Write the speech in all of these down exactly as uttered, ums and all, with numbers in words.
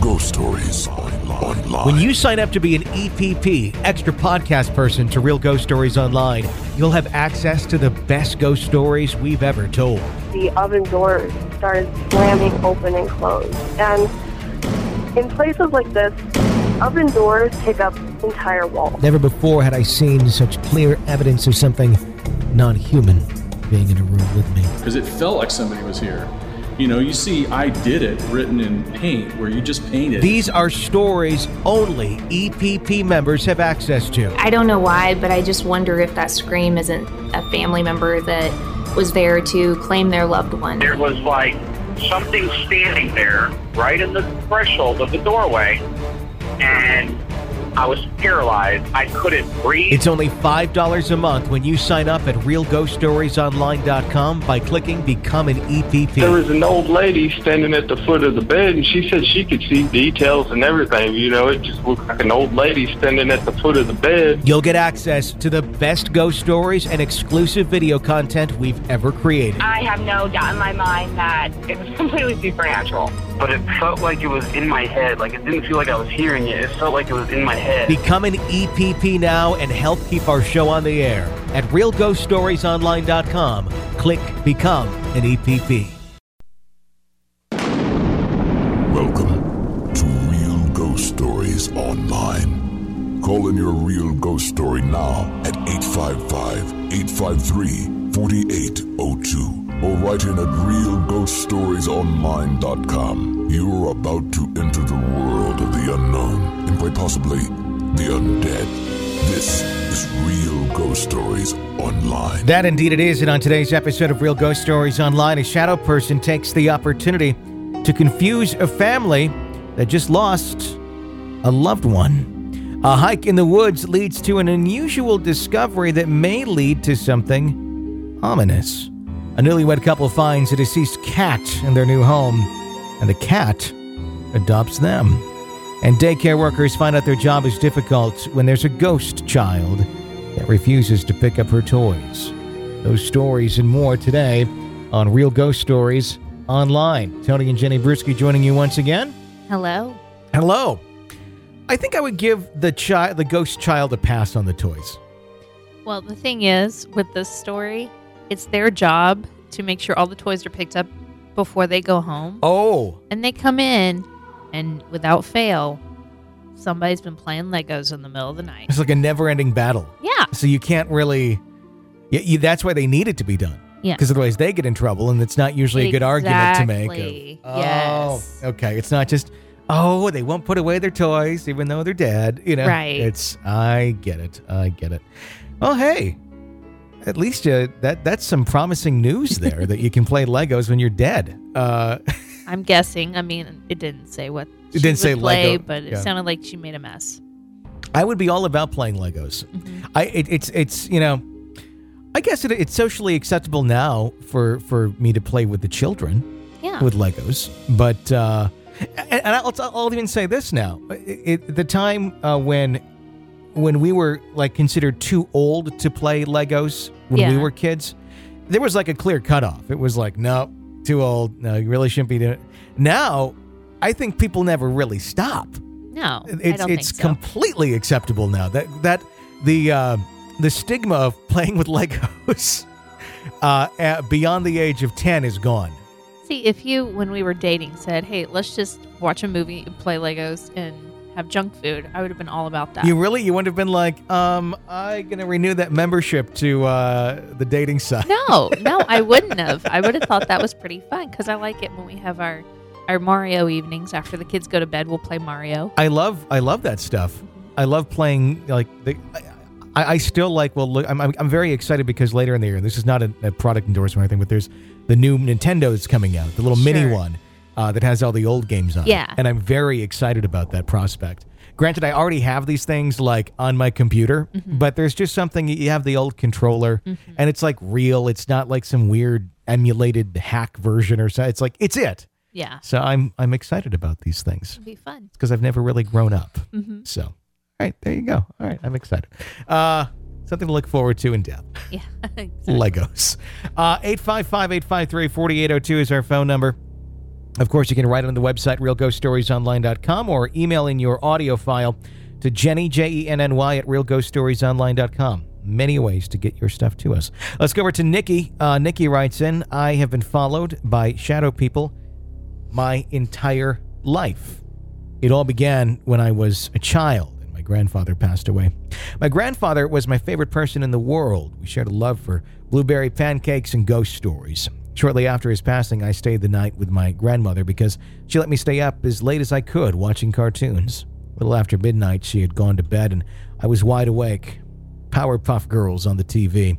Ghost Stories Online. When you sign up to be an E P P, extra podcast person to Real Ghost Stories Online, you'll have access to the best ghost stories we've ever told. The oven doors started slamming open and closed. And in places like this, oven doors take up entire walls. Never before had I seen such clear evidence of something non-human being in a room with me. Because it felt like somebody was here. You know, you see "I did it" written in paint, where you just painted. These are stories only E P P members have access to. I don't know why, but I just wonder if that scream isn't a family member that was there to claim their loved one. There was like something standing there right in the threshold of the doorway, and I was paralyzed. I couldn't breathe. It's only five dollars a month when you sign up at real ghost stories online dot com by clicking Become an E P P. There was an old lady standing at the foot of the bed, and she said she could see details and everything. You know, it just looked like an old lady standing at the foot of the bed. You'll get access to the best ghost stories and exclusive video content we've ever created. I have no doubt in my mind that it was completely supernatural. But it felt like it was in my head. Like, it didn't feel like I was hearing it. It felt like it was in my head. Become an E P P now and help keep our show on the air. At real ghost stories online dot com, click Become an E P P. Welcome to Real Ghost Stories Online. Call in your real ghost story now at eight five five, eight five three, four eight zero two. Or write in at real ghost stories online dot com. You're about to enter the world of the unknown and quite possibly the undead. This is Real Ghost Stories Online. That indeed it is, and on today's episode of Real Ghost Stories Online, a shadow person takes the opportunity to confuse a family that just lost a loved one. A hike in the woods leads to an unusual discovery that may lead to something ominous. A newlywed couple finds a deceased cat in their new home, and the cat adopts them. And daycare workers find out their job is difficult when there's a ghost child that refuses to pick up her toys. Those stories and more today on Real Ghost Stories Online. Tony and Jenny Bruschi joining you once again. Hello. Hello. I think I would give the child, the ghost child, a pass on the toys. Well, the thing is, with this story, it's their job to make sure all the toys are picked up before they go home. Oh. And they come in, and without fail, somebody's been playing Legos in the middle of the night. It's like a never-ending battle. Yeah. So you can't really... You, you, that's why they need it to be done. Yeah. Because otherwise they get in trouble, and it's not usually a good argument to make. Exactly. Of, oh, yes. Okay. It's not just, oh, they won't put away their toys even though they're dead. You know. Right. It's, I get it. I get it. Well, hey, at least uh, that that's some promising news there that you can play Legos when you're dead. Uh, I'm guessing. I mean, it didn't say what It she didn't say would play, Lego. but it Yeah. sounded like she made a mess. I would be all about playing Legos. Mm-hmm. I it, it's it's you know, I guess it, it's socially acceptable now for for me to play with the children. Yeah. With Legos, but uh, and, and I'll, I'll even say this now: it, it, the time uh, when when we were like considered too old to play Legos when Yeah. we were kids, there was like a clear cutoff. It was like, no, too old. No, you really shouldn't be doing it. Now, I think people never really stop. No, It's I don't it's think so. completely acceptable now. That that the uh, the stigma of playing with Legos uh, at, beyond the age of ten is gone. See, if you, when we were dating, said, hey, let's just watch a movie, play Legos, and have junk food, I would have been all about that. You really you wouldn't have been like, um, I'm gonna renew that membership to uh, the dating site. No, no, I wouldn't have. I would have thought that was pretty fun because I like it when we have our, our Mario evenings. After the kids go to bed, we'll play Mario. I love I love that stuff. I love playing like the. I, I still like. Well, look, I'm, I'm I'm very excited because later in the year, this is not a, a product endorsement or anything, but there's the new Nintendo that's coming out, the little mini Sure. one uh, that has all the old games on. it. Yeah. And I'm very excited about that prospect. Granted, I already have these things like on my computer, Mhm. but there's just something. You have the old controller, Mhm. and it's like real. It's not like some weird emulated hack version or something. It's like it's it. Yeah. So I'm I'm excited about these things. It'll be fun. Because I've never really grown up. Mhm. So, all right, there you go. All right, I'm excited. Uh, something to look forward to in depth. Yeah. Exactly. Legos. Uh, eight five five, eight five three, four eight zero two is our phone number. Of course, you can write on the website, real ghost stories online dot com, or email in your audio file to Jenny, J E N N Y, at real ghost stories online dot com. Many ways to get your stuff to us. Let's go over to Nikki. Uh, Nikki writes in, I have been followed by shadow people my entire life. It all began when I was a child and my grandfather passed away. My grandfather was my favorite person in the world. We shared a love for blueberry pancakes and ghost stories. Shortly after his passing, I stayed the night with my grandmother because she let me stay up as late as I could watching cartoons. A little after midnight, she had gone to bed and I was wide awake. Powerpuff Girls on the T V.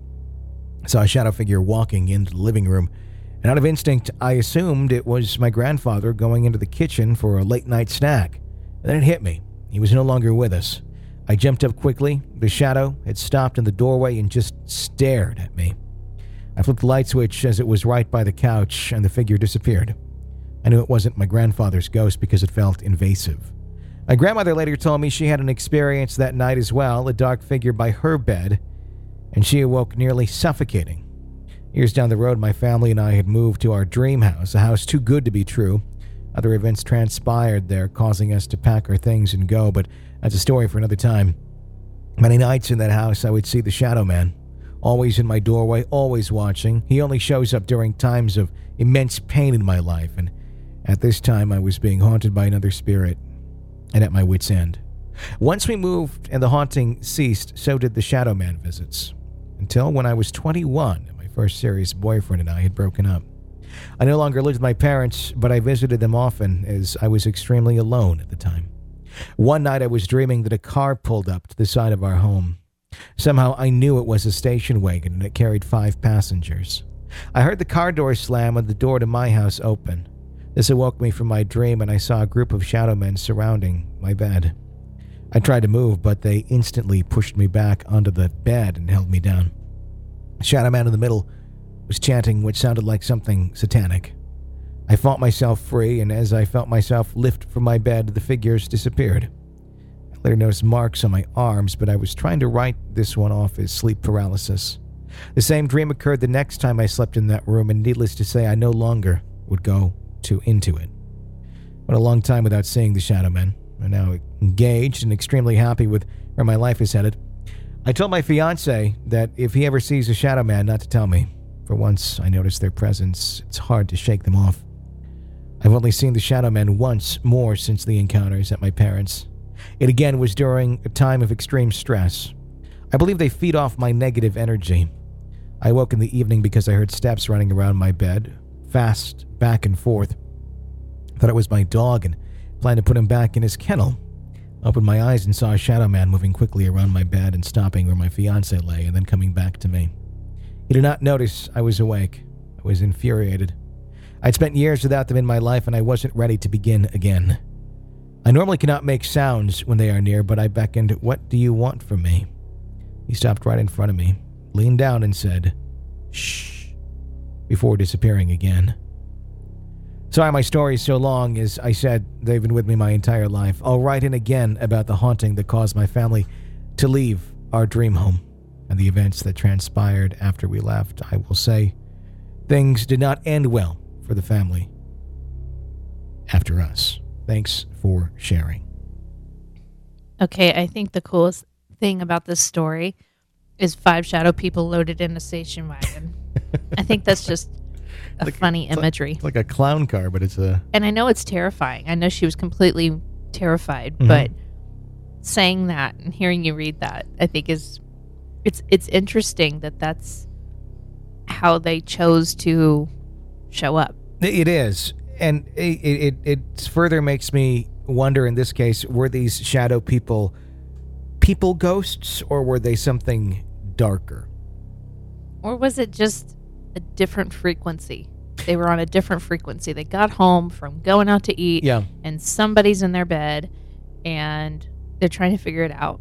I saw a shadow figure walking into the living room, and out of instinct, I assumed it was my grandfather going into the kitchen for a late-night snack. And then it hit me. He was no longer with us. I jumped up quickly. The shadow had stopped in the doorway and just stared at me. I flipped the light switch as it was right by the couch, and the figure disappeared. I knew it wasn't my grandfather's ghost because it felt invasive. My grandmother later told me she had an experience that night as well, a dark figure by her bed, and she awoke nearly suffocating. Years down the road, my family and I had moved to our dream house, a house too good to be true. Other events transpired there, causing us to pack our things and go, but that's a story for another time. Many nights in that house, I would see the Shadow Man. Always in my doorway, always watching. He only shows up during times of immense pain in my life, and at this time I was being haunted by another spirit, and at my wit's end. Once we moved and the haunting ceased, so did the Shadow Man visits. Until when I was twenty-one, and my first serious boyfriend and I had broken up. I no longer lived with my parents, but I visited them often as I was extremely alone at the time. One night I was dreaming that a car pulled up to the side of our home. Somehow I knew it was a station wagon and it carried five passengers. I heard the car door slam and the door to my house open. This awoke me from my dream and I saw a group of shadow men surrounding my bed. I tried to move, but they instantly pushed me back onto the bed and held me down. The shadow man in the middle was chanting what sounded like something satanic. I fought myself free, and as I felt myself lift from my bed, the figures disappeared. I later noticed marks on my arms, but I was trying to write this one off as sleep paralysis. The same dream occurred the next time I slept in that room, and needless to say, I no longer would go to into it. Went a long time without seeing the Shadow Men. I'm now engaged and extremely happy with where my life is headed. I told my fiancé that if he ever sees a Shadow Man, not to tell me. For once I noticed their presence, it's hard to shake them off. I've only seen the Shadow Men once more since the encounters at my parents'. It again was during a time of extreme stress. I believe they feed off my negative energy. I woke in the evening because I heard steps running around my bed, fast, back and forth. Thought it was my dog and planned to put him back in his kennel. Opened my eyes and saw a Shadow Man moving quickly around my bed and stopping where my fiancé lay and then coming back to me. He did not notice I was awake. I was infuriated. I'd spent years without them in my life and I wasn't ready to begin again. I normally cannot make sounds when they are near, but I beckoned, "What do you want from me?" He stopped right in front of me, leaned down and said, "Shh," before disappearing again. Sorry my story is so long. As I said, they've been with me my entire life. I'll write in again about the haunting that caused my family to leave our dream home and the events that transpired after we left. I will say things did not end well for the family after us. Thanks for sharing. Okay, I think the coolest thing about this story is five shadow people loaded in a station wagon. I think that's just a like, funny it's imagery. Like, it's like a clown car, but it's a... And I know it's terrifying. I know she was completely terrified, Mm-hmm. but saying that and hearing you read that, I think is... It's it's interesting that that's how they chose to show up. It is. And it, it, it further makes me wonder, in this case, were these shadow people people ghosts, or were they something darker? Or was it just a different frequency? They were on a different frequency. They got home from going out to eat, yeah. and somebody's in their bed, and they're trying to figure it out.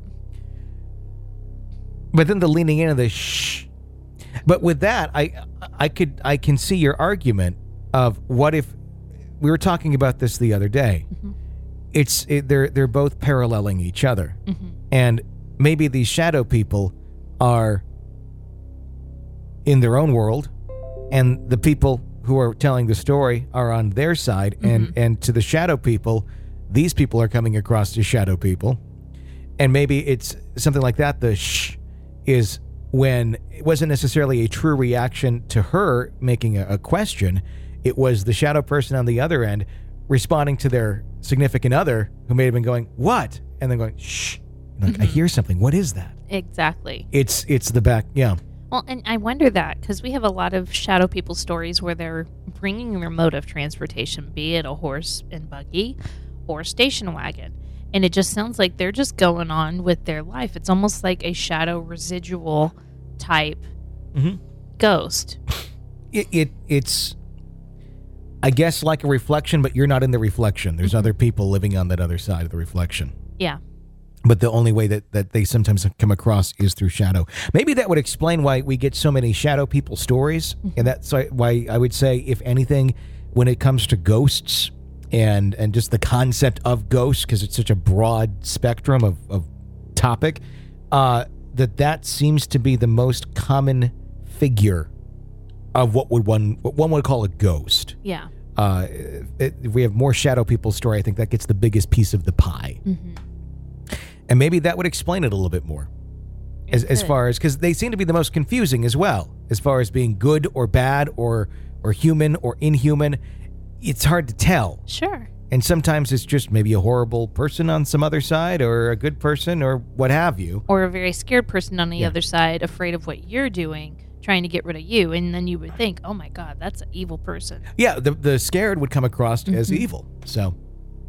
But then the leaning in of the shh. But with that, I I could I can see your argument of what if we were talking about this the other day. Mm-hmm. It's it, they're they're both paralleling each other, mm-hmm. and maybe these shadow people are in their own world, and the people who are telling the story are on their side, and Mm-hmm. and to the shadow people, these people are coming across as shadow people, and maybe it's something like that. The shh is when it wasn't necessarily a true reaction to her making a, a question. It was the shadow person on the other end responding to their significant other who may have been going, "What?" and then going, "Shh." Like, Mm-hmm. I hear something. What is that? Exactly. It's it's the back. Yeah. Well, and I wonder that because we have a lot of shadow people stories where they're bringing their mode of transportation, be it a horse and buggy or station wagon. And it just sounds like they're just going on with their life. It's almost like a shadow residual type Mhm. ghost. It, it it's I guess like a reflection, but you're not in the reflection. There's other people living on that other side of the reflection. Yeah. But the only way that, that they sometimes come across is through shadow. Maybe that would explain why we get so many shadow people stories. And that's why I would say, if anything, when it comes to ghosts and, and just the concept of ghosts, because it's such a broad spectrum of, of topic, uh, that that seems to be the most common figure of what would one what one would call a ghost. Yeah. Uh, it, if we have more shadow people story, I think that gets the biggest piece of the pie. Mm-hmm. And maybe that would explain it a little bit more. As, as could. far as, because they seem to be the most confusing as well, as far as being good or bad or or human or inhuman. It's hard to tell. Sure. And sometimes it's just maybe a horrible person on some other side or a good person or what have you. Or a very scared person on the Yeah. other side, afraid of what you're doing, trying to get rid of you. And then you would think, oh my God, that's an evil person. Yeah, the, the scared would come across as Mhm. evil. So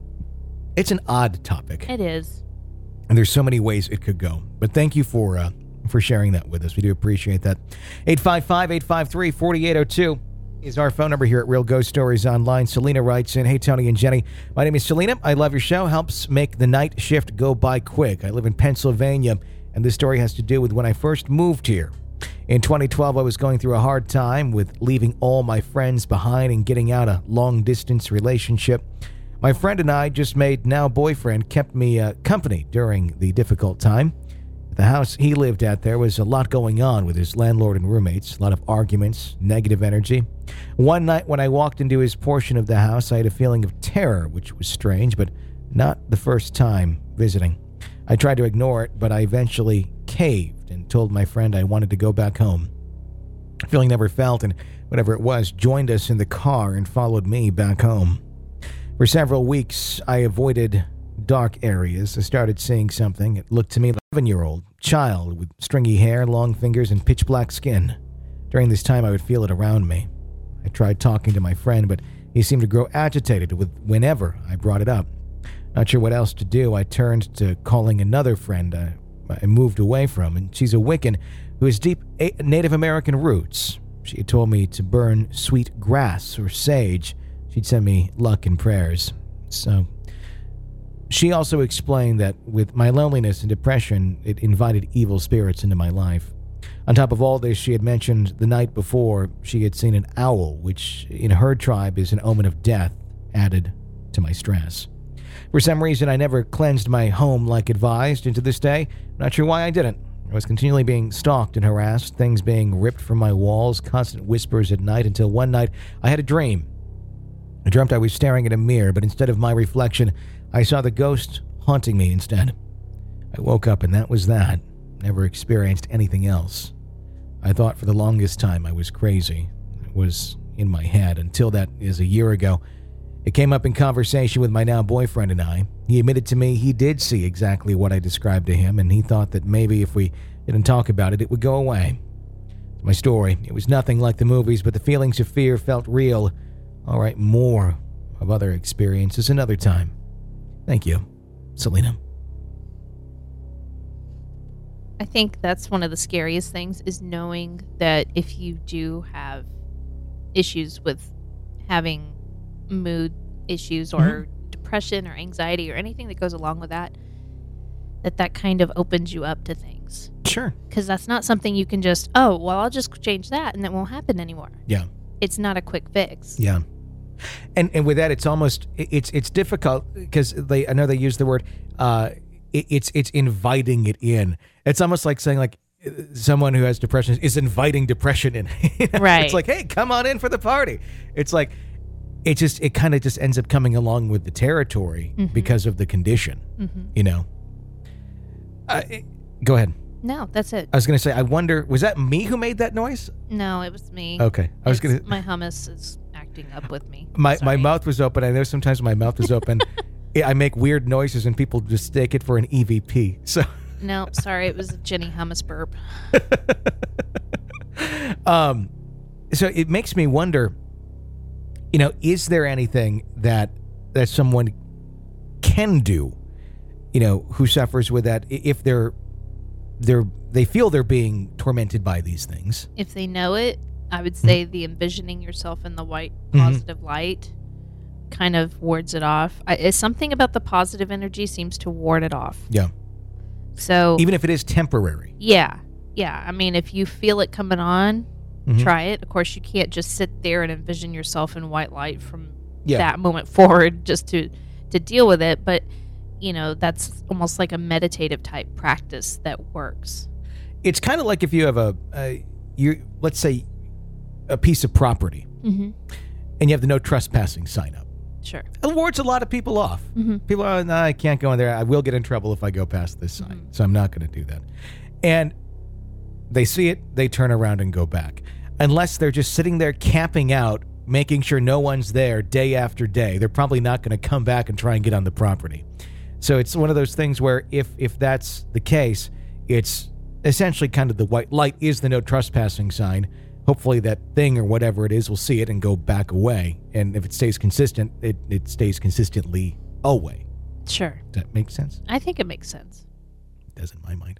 it's an odd topic. It is. And there's so many ways it could go. But thank you for uh, for sharing that with us. We do appreciate that. eight five five, eight five three, four eight zero two is our phone number here at Real Ghost Stories Online. Selena writes in, "Hey, Tony and Jenny. My name is Selena. I love your show. Helps make the night shift go by quick. I live in Pennsylvania, and this story has to do with when I first moved here. In twenty twelve, I was going through a hard time with leaving all my friends behind and getting out a long-distance relationship. My friend and I, just made now boyfriend, kept me uh, company during the difficult time. The house he lived at, there was a lot going on with his landlord and roommates, a lot of arguments, negative energy. One night when I walked into his portion of the house, I had a feeling of terror, which was strange, but not the first time visiting. I tried to ignore it, but I eventually caved and told my friend I wanted to go back home. Feeling never felt, and whatever it was, joined us in the car and followed me back home. For several weeks, I avoided dark areas. I started seeing something. It looked to me like an eleven-year-old child with stringy hair, long fingers, and pitch-black skin. During this time, I would feel it around me. I tried talking to my friend, but he seemed to grow agitated with whenever I brought it up. Not sure what else to do, I turned to calling another friend I, I moved away from, and she's a Wiccan who has deep a- Native American roots. She had told me to burn sweet grass or sage. She'd send me luck and prayers. So, she also explained that with my loneliness and depression, it invited evil spirits into my life. On top of all this, she had mentioned the night before she had seen an owl, which in her tribe is an omen of death, added to my stress. For some reason, I never cleansed my home like advised, and to this day, not sure why I didn't. I was continually being stalked and harassed, things being ripped from my walls, constant whispers at night, until one night I had a dream. I dreamt I was staring at a mirror, but instead of my reflection, I saw the ghost haunting me instead. I woke up and that was that. Never experienced anything else. I thought for the longest time I was crazy. It was in my head until that is a year ago. It came up in conversation with my now boyfriend and I. He admitted to me he did see exactly what I described to him, and he thought that maybe if we didn't talk about it, it would go away. My story, it was nothing like the movies, but the feelings of fear felt real. All right, more of other experiences another time. Thank you, Selena. I think that's one of the scariest things is knowing that if you do have issues with having mood issues or mm-hmm. depression or anxiety or anything that goes along with that, that that kind of opens you up to things. Sure. Because that's not something you can just, oh, well, I'll just change that and it won't happen anymore. Yeah. It's not a quick fix. Yeah. And and with that, it's almost, it's it's difficult because they, I know they use the word, uh, it, it's it's inviting it in. It's almost like saying like, someone who has depression is inviting depression in. You know? Right. It's like, hey, come on in for the party. It's like, it just, it kind of just ends up coming along with the territory mm-hmm. because of the condition, mm-hmm. you know? Uh, it, go ahead. No, that's it. I was going to say, I wonder, was that me who made that noise? No, it was me. Okay. I was It's- going to. My hummus is acting up with me. My, Sorry. my mouth was open. I know sometimes my mouth is open. I make weird noises and people just take it for an E V P. So. No, sorry. It was a Jenny hummus burp. um, so it makes me wonder, you know, is there anything that that someone can do, you know, who suffers with that if they're they're they feel they're being tormented by these things? If they know it, I would say mm-hmm. the envisioning yourself in the white positive mm-hmm. light kind of wards it off. I, it's something about the positive energy seems to ward it off. Yeah. So even if it is temporary. Yeah. Yeah. I mean, if you feel it coming on, mm-hmm. try it. Of course, you can't just sit there and envision yourself in white light from yeah. that moment forward just to, to deal with it. But, you know, that's almost like a meditative type practice that works. It's kind of like if you have a, a you let's say, a piece of property, mm-hmm. and you have the no trespassing sign up. Sure. It wards a lot of people off. Mm-hmm. People are, no, I can't go in there. I will get in trouble if I go past this sign. Mm-hmm. So I'm not going to do that. And they see it, they turn around and go back. Unless they're just sitting there camping out, making sure no one's there day after day, they're probably not going to come back and try and get on the property. So it's one of those things where if if that's the case, it's essentially kind of the white light is the no trespassing sign. Hopefully that thing or whatever it is will see it and go back away. And if it stays consistent, it, it stays consistently away. Sure. Does that make sense? I think it makes sense. It does in my mind.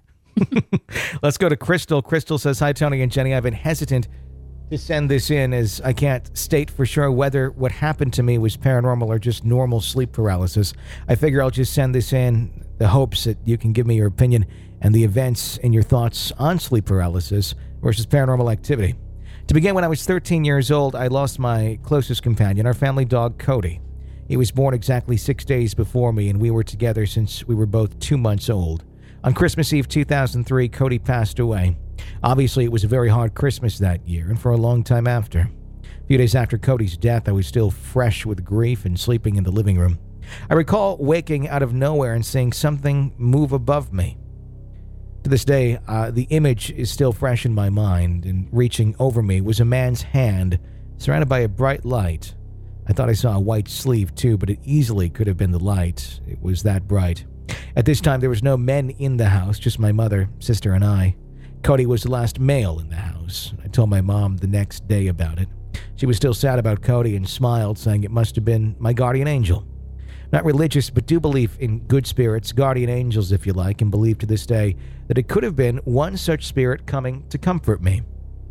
Let's go to Crystal. Crystal says, hi, Tony and Jenny. I've been hesitant to send this in as I can't state for sure whether what happened to me was paranormal or just normal sleep paralysis. I figure I'll just send this in the hopes that you can give me your opinion and the events and your thoughts on sleep paralysis versus paranormal activity. To begin, when I was thirteen years old, I lost my closest companion, our family dog, Cody. He was born exactly six days before me, and we were together since we were both two months old. On Christmas Eve two thousand three, Cody passed away. Obviously, it was a very hard Christmas that year, and for a long time after. A few days after Cody's death, I was still fresh with grief and sleeping in the living room. I recall waking out of nowhere and seeing something move above me. To this day, uh, the image is still fresh in my mind, and reaching over me was a man's hand surrounded by a bright light. I thought I saw a white sleeve too, but it easily could have been the light. It was that bright. At this time, there was no men in the house, just my mother, sister, and I. Cody was the last male in the house. I told my mom the next day about it. She was still sad about Cody and smiled, saying it must have been my guardian angel. Not religious, but do believe in good spirits, guardian angels if you like, and believe to this day that it could have been one such spirit coming to comfort me.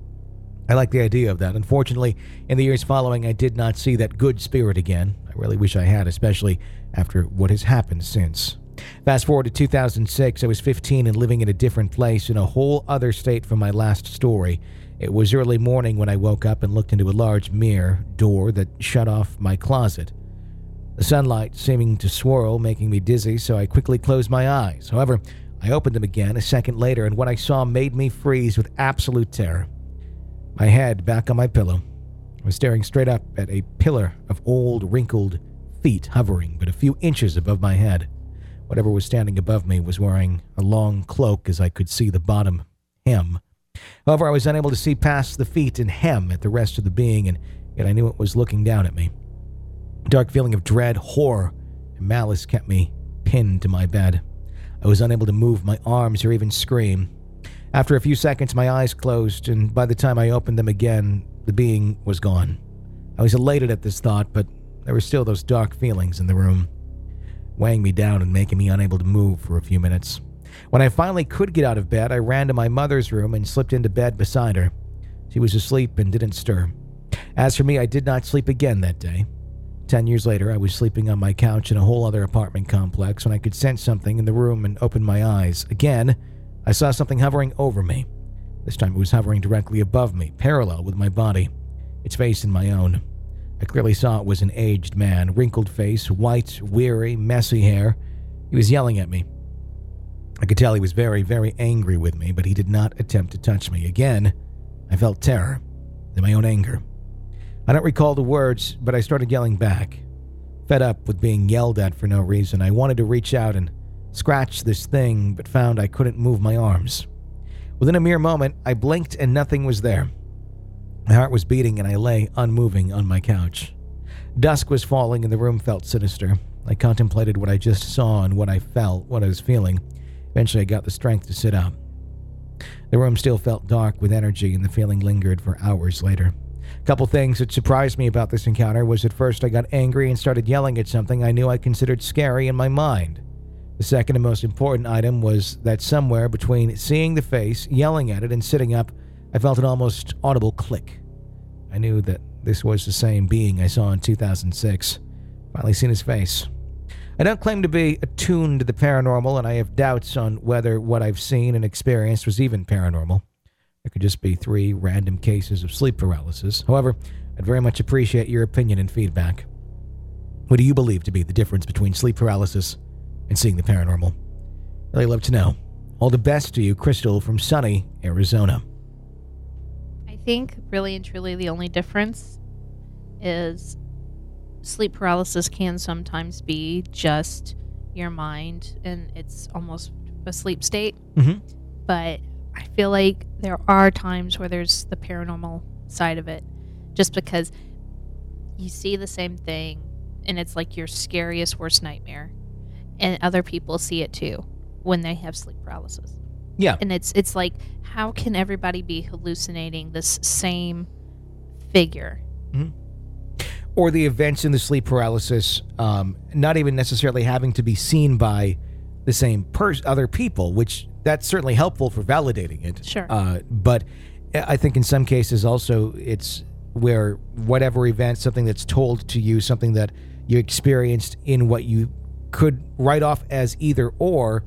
I like the idea of that. Unfortunately, in the years following, I did not see that good spirit again. I really wish I had, especially after what has happened since. Fast forward to two thousand six, I was fifteen and living in a different place in a whole other state from my last story. It was early morning when I woke up and looked into a large mirror door that shut off my closet. The sunlight seeming to swirl, making me dizzy, so I quickly closed my eyes. However, I opened them again a second later, and what I saw made me freeze with absolute terror. My head back on my pillow. I was staring straight up at a pillar of old, wrinkled feet hovering but a few inches above my head. Whatever was standing above me was wearing a long cloak as I could see the bottom hem. However, I was unable to see past the feet and hem at the rest of the being, and yet I knew it was looking down at me. A dark feeling of dread, horror, and malice kept me pinned to my bed. I was unable to move my arms or even scream. After a few seconds, my eyes closed, and by the time I opened them again, the being was gone. I was elated at this thought, but there were still those dark feelings in the room, weighing me down and making me unable to move for a few minutes. When I finally could get out of bed, I ran to my mother's room and slipped into bed beside her. She was asleep and didn't stir. As for me, I did not sleep again that day. Ten years later, I was sleeping on my couch in a whole other apartment complex when I could sense something in the room and opened my eyes. Again, I saw something hovering over me. This time it was hovering directly above me, parallel with my body, its face in my own. I clearly saw it was an aged man, wrinkled face, white, weary, messy hair. He was yelling at me. I could tell he was very, very angry with me, but he did not attempt to touch me. Again, I felt terror in my own anger. I don't recall the words, but I started yelling back. Fed up with being yelled at for no reason, I wanted to reach out and scratch this thing, but found I couldn't move my arms. Within a mere moment, I blinked and nothing was there. My heart was beating and I lay unmoving on my couch. Dusk was falling and the room felt sinister. I contemplated what I just saw and what I felt, what I was feeling. Eventually I got the strength to sit up. The room still felt dark with energy and the feeling lingered for hours later. A couple things that surprised me about this encounter was at first I got angry and started yelling at something I knew I considered scary in my mind. The second and most important item was that somewhere between seeing the face, yelling at it, and sitting up, I felt an almost audible click. I knew that this was the same being I saw in two thousand six. Finally seen his face. I don't claim to be attuned to the paranormal, and I have doubts on whether what I've seen and experienced was even paranormal. It could just be three random cases of sleep paralysis. However, I'd very much appreciate your opinion and feedback. What do you believe to be the difference between sleep paralysis and seeing the paranormal? Really love to know. All the best to you, Crystal from sunny Arizona. I think really and truly the only difference is sleep paralysis can sometimes be just your mind and it's almost a sleep state. Mm-hmm. But I feel like there are times where there's the paranormal side of it, just because you see the same thing and it's like your scariest, worst nightmare. And other people see it too when they have sleep paralysis. Yeah. And it's it's like, how can everybody be hallucinating this same figure? Mm-hmm. Or the events in the sleep paralysis, um, not even necessarily having to be seen by the same pers- other people, which that's certainly helpful for validating it. Sure. Uh, but I think in some cases also it's where whatever event, something that's told to you, something that you experienced in what you could write off as either or,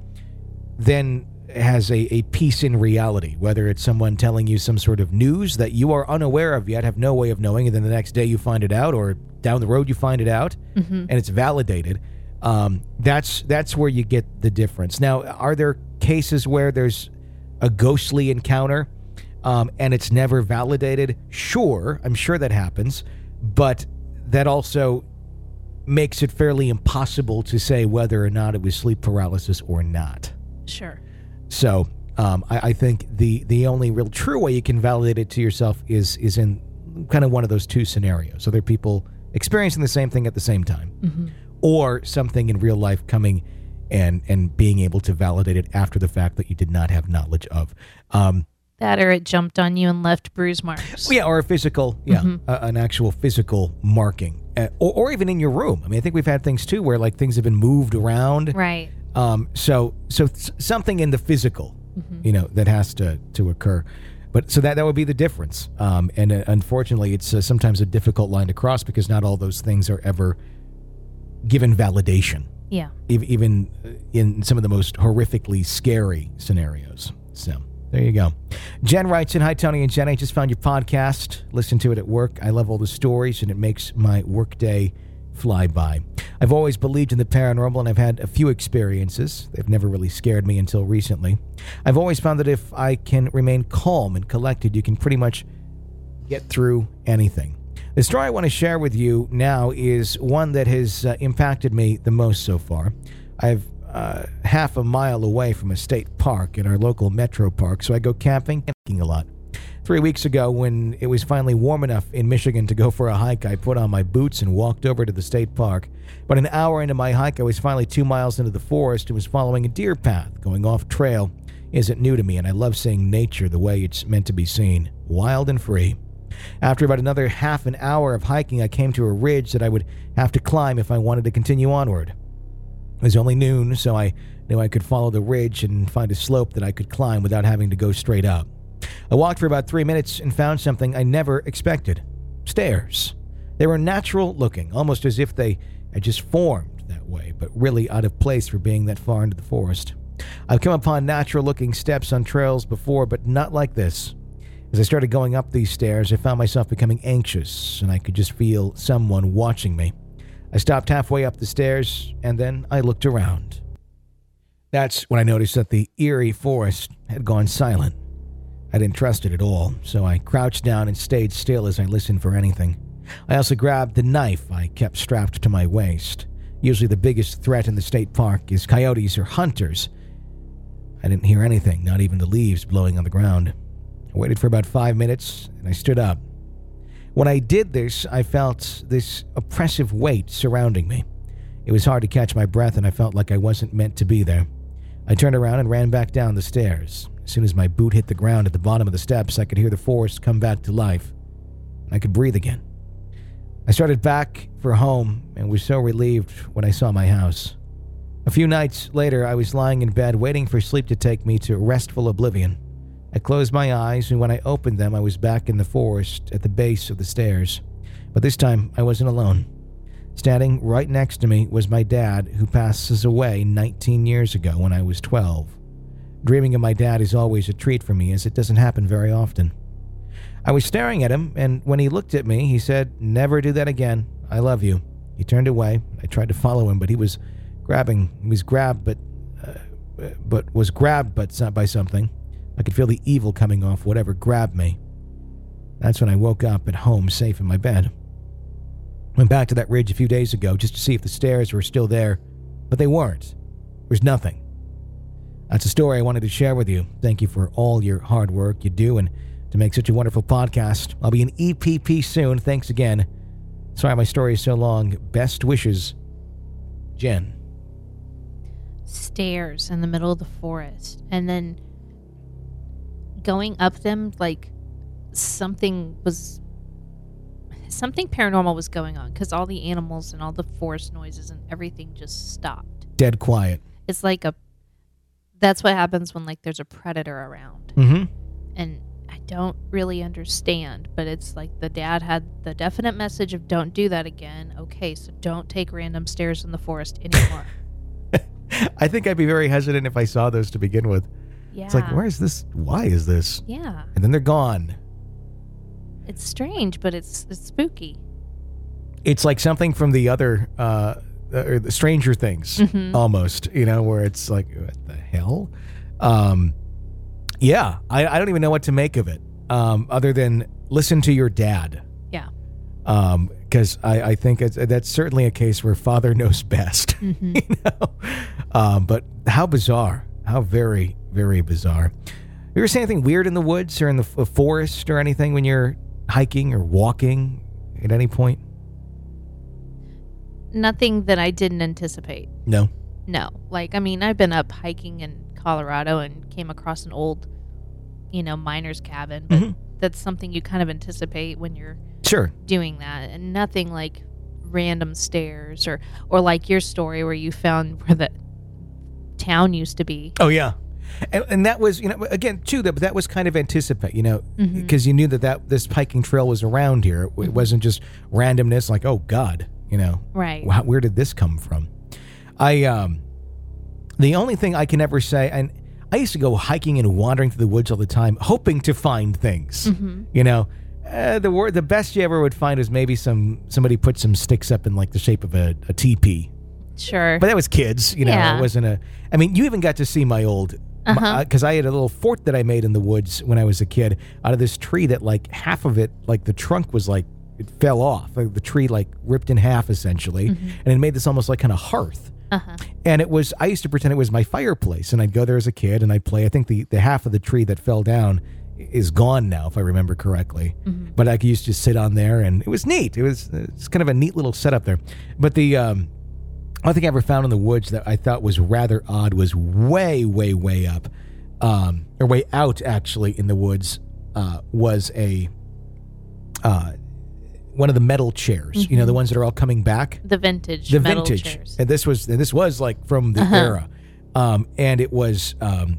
then has a, a piece in reality, whether it's someone telling you some sort of news that you are unaware of yet, have no way of knowing, and then the next day you find it out, or down the road you find it out, mm-hmm. and it's validated. Um, that's that's where you get the difference. Now, are there cases where there's a ghostly encounter um, and it's never validated? Sure, I'm sure that happens, but that also makes it fairly impossible to say whether or not it was sleep paralysis or not. Sure. So um, I, I think the, the only real true way you can validate it to yourself is is in kind of one of those two scenarios. So there are people experiencing the same thing at the same time, mm-hmm. or something in real life coming and and being able to validate it after the fact that you did not have knowledge of. Um, that or it jumped on you and left bruise marks. Yeah, or a physical, yeah, mm-hmm. uh, an actual physical marking. Uh, or, or even in your room. I mean, I think we've had things too where like things have been moved around. Right. Um, so so th- something in the physical, mm-hmm. you know, that has to, to occur. But so that, that would be the difference. Um, and uh, unfortunately, it's uh, sometimes a difficult line to cross because not all those things are ever given validation. Yeah. E- even in some of the most horrifically scary scenarios. So there you go. Jen writes in, "Hi, Tony and Jen. I just found your podcast. Listen to it at work. I love all the stories, and it makes my workday fly by. I've always believed in the paranormal, and I've had a few experiences. They've never really scared me until recently. I've always found that if I can remain calm and collected, you can pretty much get through anything. The story I want to share with you now is one that has uh, impacted me the most so far. I've uh, half a mile away from a state park in our local metro park, so I go camping and hiking a lot. Three weeks ago, when it was finally warm enough in Michigan to go for a hike, I put on my boots and walked over to the state park. But an hour into my hike, I was finally two miles into the forest and was following a deer path going off trail. It isn't new to me, and I love seeing nature the way it's meant to be seen, wild and free. After about another half an hour of hiking, I came to a ridge that I would have to climb if I wanted to continue onward. It was only noon, so I knew I could follow the ridge and find a slope that I could climb without having to go straight up. I walked for about three minutes and found something I never expected. Stairs. They were natural looking, almost as if they had just formed that way, but really out of place for being that far into the forest. I've come upon natural looking steps on trails before, but not like this. As I started going up these stairs, I found myself becoming anxious, and I could just feel someone watching me. I stopped halfway up the stairs, and then I looked around. That's when I noticed that the eerie forest had gone silent. I didn't trust it at all, so I crouched down and stayed still as I listened for anything. I also grabbed the knife I kept strapped to my waist. Usually the biggest threat in the state park is coyotes or hunters. I didn't hear anything, not even the leaves blowing on the ground. I waited for about five minutes, and I stood up. When I did this, I felt this oppressive weight surrounding me. It was hard to catch my breath, and I felt like I wasn't meant to be there. I turned around and ran back down the stairs. As soon as my boot hit the ground at the bottom of the steps, I could hear the forest come back to life. I could breathe again. I started back for home and was so relieved when I saw my house. A few nights later, I was lying in bed waiting for sleep to take me to restful oblivion. I closed my eyes, and when I opened them, I was back in the forest at the base of the stairs. But this time, I wasn't alone. Standing right next to me was my dad, who passes away nineteen years ago when I was twelve. Dreaming of my dad is always a treat for me, as it doesn't happen very often. I was staring at him, and when he looked at me, he said, "Never do that again. I love you." He turned away. I tried to follow him, but he was grabbing. He was grabbed, but uh, but was grabbed, but by something. I could feel the evil coming off whatever grabbed me. That's when I woke up at home, safe in my bed. Went back to that ridge a few days ago just to see if the stairs were still there, but they weren't. There was nothing. That's a story I wanted to share with you. Thank you for all your hard work you do and to make such a wonderful podcast. I'll be an E P P soon. Thanks again. Sorry my story is so long. Best wishes, Jen. Stairs in the middle of the forest, and then going up them like something was something paranormal was going on, because all the animals and all the forest noises and everything just stopped. Dead quiet. It's like a that's what happens when like there's a predator around. Mm-hmm. And I don't really understand, but it's like the dad had the definite message of don't do that again. Okay, so don't take random stairs in the forest anymore. I think I'd be very hesitant if I saw those to begin with. Yeah. It's like, where is this? Why is this? Yeah. And then they're gone. It's strange, but it's it's spooky. It's like something from the other, uh, or the Stranger Things, mm-hmm. almost, you know, where it's like, what the hell? Um, yeah, I, I don't even know what to make of it, um, other than listen to your dad. Yeah. Um, because I, I think it's, that's certainly a case where father knows best, mm-hmm. you know? Um, but how bizarre, how very, very bizarre. You ever see anything weird in the woods or in the f- forest or anything when you're hiking or walking at any point? Nothing that I didn't anticipate. No. No. Like, I mean, I've been up hiking in Colorado and came across an old, you know, miner's cabin, but mm-hmm. that's something you kind of anticipate when you're sure doing that, and nothing like random stairs or or like your story where you found where the town used to be. Oh yeah. And, and that was, you know, again, too, that that was kind of anticipate, you know, because mm-hmm. you knew that, that this hiking trail was around here. It mm-hmm. wasn't just randomness, like, oh, God, you know. Right. How, where did this come from? I, um, the only thing I can ever say, and I used to go hiking and wandering through the woods all the time, hoping to find things, mm-hmm. you know. Uh, the word, the best you ever would find is maybe some somebody put some sticks up in like the shape of a, a teepee. Sure. But that was kids, you know. Yeah. It wasn't a, I mean, you even got to see my old... Because uh-huh. I had a little fort that I made in the woods when I was a kid out of this tree that like half of it, like the trunk was like, it fell off. Like the tree like ripped in half essentially. Mm-hmm. And it made this almost like kind of hearth. Uh-huh. And it was, I used to pretend it was my fireplace, and I'd go there as a kid and I'd play. I think the, the half of the tree that fell down is gone now, if I remember correctly. Mm-hmm. But I used to sit on there, and it was neat. It was it's kind of a neat little setup there. But the... um I think I ever found in the woods that I thought was rather odd was way, way, way up, um, or way out actually in the woods, uh, was a uh, one of the metal chairs. Mm-hmm. You know, the ones that are all coming back. The vintage, the metal vintage. Chairs. And this was and this was like from the uh-huh. era, um, and it was. Um,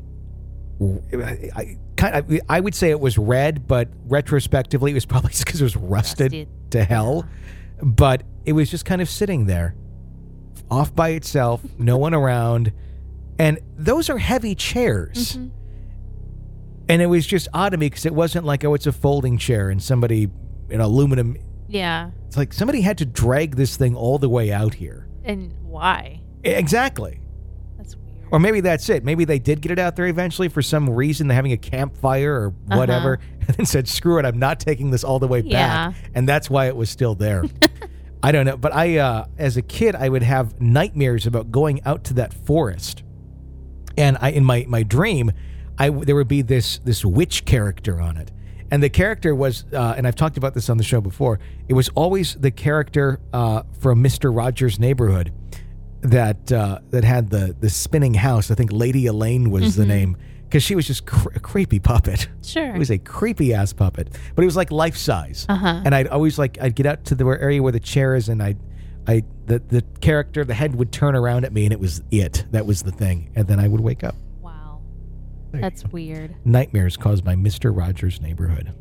I, kind of, I would say it was red, but retrospectively, it was probably just because it was rusted, rusted to hell. Yeah. But it was just kind of sitting there, off by itself, no one around, and those are heavy chairs. Mm-hmm. And it was just odd to me because it wasn't like, oh, it's a folding chair and somebody, an aluminum. Yeah. It's like somebody had to drag this thing all the way out here. And why? Exactly. That's weird. Or maybe that's it. Maybe they did get it out there eventually for some reason. They're having a campfire or whatever, uh-huh. and then said, screw it, I'm not taking this all the way Yeah. back. And that's why it was still there. I don't know. But I, uh, as a kid, I would have nightmares about going out to that forest. And I, in my, my dream, I, there would be this, this witch character on it. And the character was, uh, and I've talked about this on the show before, it was always the character uh, from Mister Rogers' Neighborhood that uh, that had the, the spinning house. I think Lady Elaine was mm-hmm. the name, because she was just cre- a creepy puppet. Sure. It was a creepy-ass puppet. But it was like life-size. Uh-huh. And I'd always like, I'd get out to the area where the chair is, and I'd, I, the, the character, the head would turn around at me, and it was it. That was the thing. And then I would wake up. Wow. There That's weird. Nightmares caused by Mister Rogers' Neighborhood.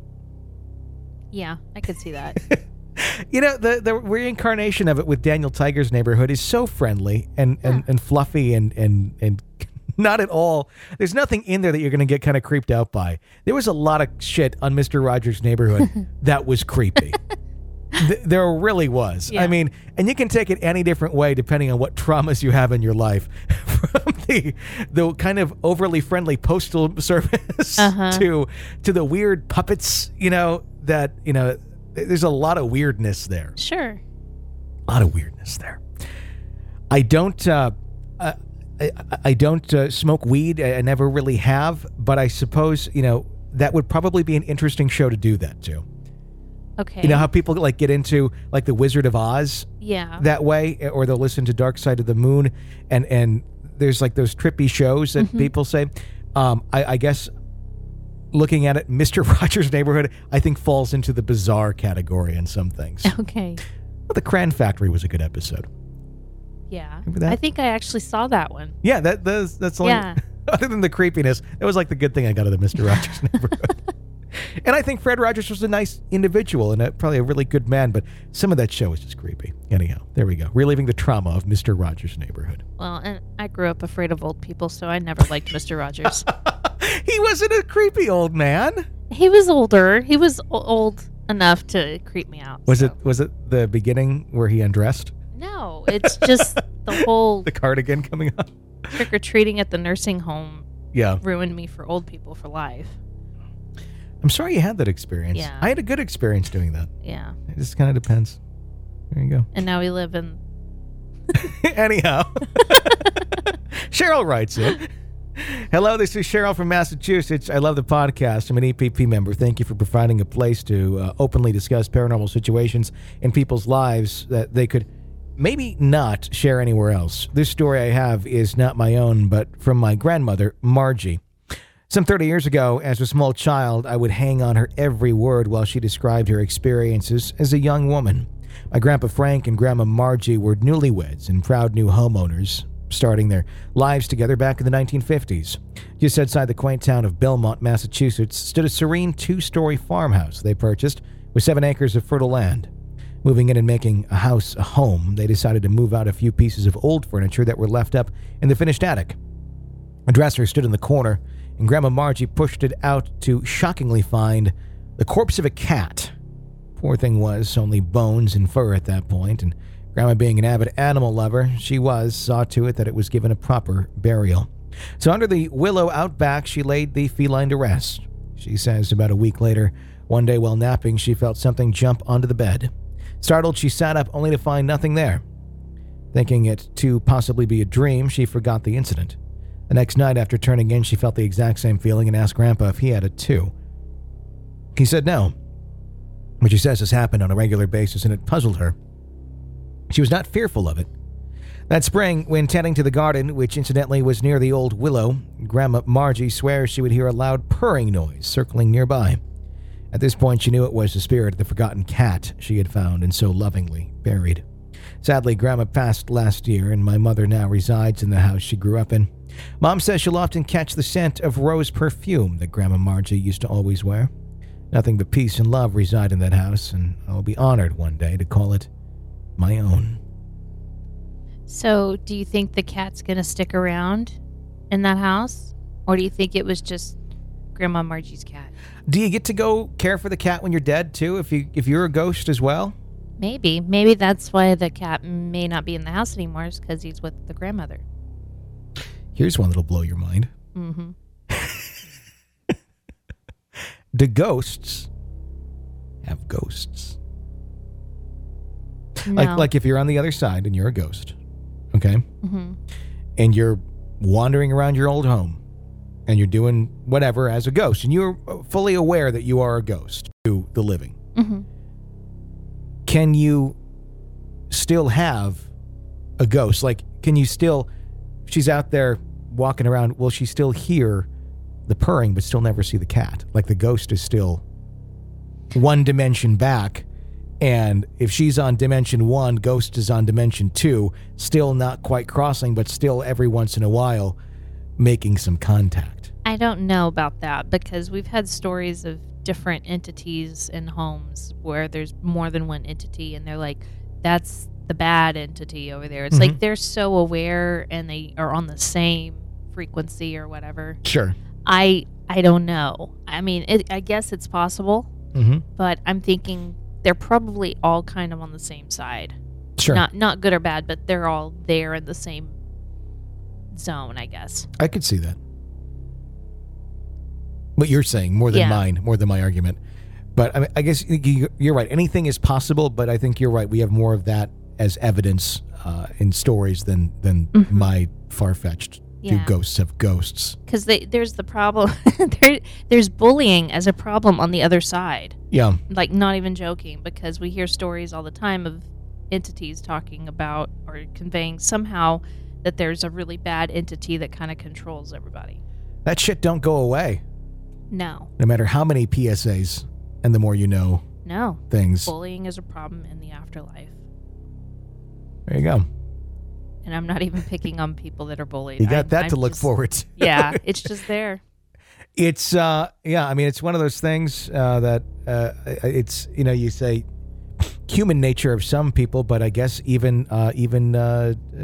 Yeah, I could see that. You know, the, the reincarnation of it with Daniel Tiger's Neighborhood is so friendly and, and, yeah. and fluffy and, and, and not at all. There's nothing in there that you're going to get kind of creeped out by. There was a lot of shit on Mister Rogers' Neighborhood that was creepy. Th- there really was. Yeah. I mean, and you can take it any different way depending on what traumas you have in your life. From the the kind of overly friendly postal service uh-huh. to to the weird puppets, you know, that, you know, there's a lot of weirdness there. Sure. A lot of weirdness there. I don't uh, I, I, I don't uh, smoke weed. I, I never really have, but I suppose, you know, that would probably be an interesting show to do that too. Okay. You know how people like get into like the Wizard of Oz yeah. that way, or they'll listen to Dark Side of the Moon, and, and there's like those trippy shows that mm-hmm. people say. Um, I, I guess looking at it, Mister Rogers' Neighborhood, I think falls into the bizarre category in some things. Okay. Well, the Cran Factory was a good episode. Yeah. Remember that? I think I actually saw that one. Yeah, that that's that's only, yeah. Other than the creepiness, that was like the good thing I got of the Mister Rogers' Neighborhood. And I think Fred Rogers was a nice individual and a, probably a really good man, but some of that show was just creepy. Anyhow, there we go. Reliving the trauma of Mister Rogers' Neighborhood. Well, and I grew up afraid of old people, so I never liked Mister Rogers. He wasn't a creepy old man. He was older. He was o- old enough to creep me out. Was so. it was it the beginning where he undressed? No, it's just the whole the cardigan coming up. Trick or treating at the nursing home. Yeah, ruined me for old people for life. I'm sorry you had that experience. Yeah. I had a good experience doing that. Yeah. It just kind of depends. There you go. And now we live in... Anyhow. Cheryl writes in. Hello, this is Cheryl from Massachusetts. I love the podcast. I'm an E P P member. Thank you for providing a place to uh, openly discuss paranormal situations in people's lives that they could maybe not share anywhere else. This story I have is not my own, but from my grandmother, Margie. Some thirty years ago, as a small child, I would hang on her every word while she described her experiences as a young woman. My Grandpa Frank and Grandma Margie were newlyweds and proud new homeowners, starting their lives together back in the nineteen fifties. Just outside the quaint town of Belmont, Massachusetts, stood a serene two-story farmhouse they purchased with seven acres of fertile land. Moving in and making a house a home, they decided to move out a few pieces of old furniture that were left up in the finished attic. A dresser stood in the corner, and Grandma Margie pushed it out to shockingly find the corpse of a cat. Poor thing was only bones and fur at that point, and Grandma being an avid animal lover, she was, saw to it that it was given a proper burial. So under the willow out back, she laid the feline to rest. She says about a week later, one day while napping, she felt something jump onto the bed. Startled, she sat up only to find nothing there. Thinking it to possibly be a dream, she forgot the incident. The next night after turning in, she felt the exact same feeling and asked Grandpa if he had it too. He said no, but she says this happened on a regular basis and it puzzled her. She was not fearful of it. That spring, when tending to the garden, which incidentally was near the old willow, Grandma Margie swears she would hear a loud purring noise circling nearby. At this point, she knew it was the spirit of the forgotten cat she had found and so lovingly buried. Sadly, Grandma passed last year, and my mother now resides in the house she grew up in. Mom says she'll often catch the scent of rose perfume that Grandma Margie used to always wear. Nothing but peace and love reside in that house, and I'll be honored one day to call it my own. So, do you think the cat's going to stick around in that house? Or do you think it was just Grandma Margie's cat? Do you get to go care for the cat when you're dead, too, if, you, if you're a ghost as well? Maybe. Maybe that's why the cat may not be in the house anymore, is because he's with the grandmother. Here's one that'll blow your mind. Mm-hmm. Do ghosts have ghosts? No. Like, like if you're on the other side and you're a ghost, okay, Mm-hmm. and you're wandering around your old home, and you're doing whatever as a ghost, and you're fully aware that you are a ghost to the living, Mm-hmm. can you still have a ghost? Like, can you still, she's out there walking around, will she still hear the purring but still never see the cat? Like the ghost is still one dimension back, and if she's on dimension one, ghost is on dimension two, still not quite crossing, but still every once in a while making some contact. I don't know about that because we've had stories of different entities in homes where there's more than one entity, and they're like, that's the bad entity over there. It's Mm-hmm. like they're so aware and they are on the same frequency or whatever. Sure. I I don't know. I mean, it, I guess it's possible, Mm-hmm. but I'm thinking they're probably all kind of on the same side. Sure. Not not good or bad, but they're all there in the same zone, I guess. I could see that. What you're saying, more than Yeah. mine, more than my argument. But I, mean, I guess you- you're right. Anything is possible, but I think you're right. We have more of that as evidence uh, in stories than than Mhm. my far-fetched do Yeah. ghosts have ghosts. Because there's the problem. there, there's bullying as a problem on the other side. Yeah. Like, not even joking, because we hear stories all the time of entities talking about or conveying somehow that there's a really bad entity that kind of controls everybody. That shit don't go away, No. no matter how many P S As and the more you know No. things. Bullying is a problem in the afterlife. There you go. And I'm not even picking on people that are bullied. You got I'm- that I'm to look just- forward to. Yeah, it's just there. It's uh yeah, I mean it's one of those things uh, that uh, it's you know you say human nature of some people, but I guess even uh, even uh, uh,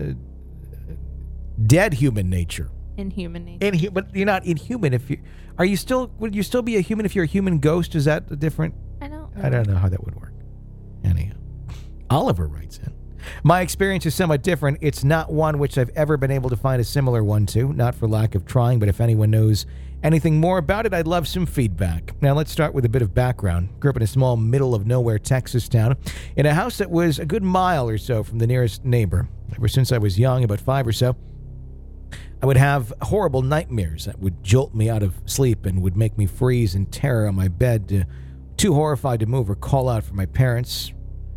dead human nature. Inhuman nature. Inhu- but you're not inhuman if you are you still would you still be a human if you're a human ghost? Is that a different? I don't know. I don't know how that would work. Anyhow, Oliver writes in. My experience is somewhat different. It's not one which I've ever been able to find a similar one to, not for lack of trying, but if anyone knows anything more about it, I'd love some feedback. Now, let's start with a bit of background. Grew up in a small, middle-of-nowhere Texas town, in a house that was a good mile or so from the nearest neighbor. Ever since I was young, about five or so, I would have horrible nightmares that would jolt me out of sleep and would make me freeze in terror on my bed, uh, too horrified to move or call out for my parents.